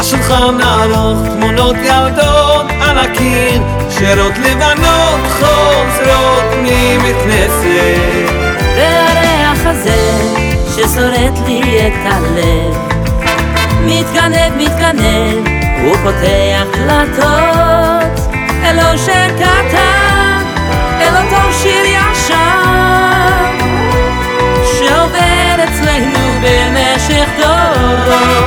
השולחן ארוך, תמונות ילדות על הקיר, שירות לבנות חוזרות מבית כנסת. והריח הזה ששורט לי את הלב מתגנב, הוא פותח דלתות אל אושר קטן, אל אותו שיר ישן שעובר אצלנו במשך דורות.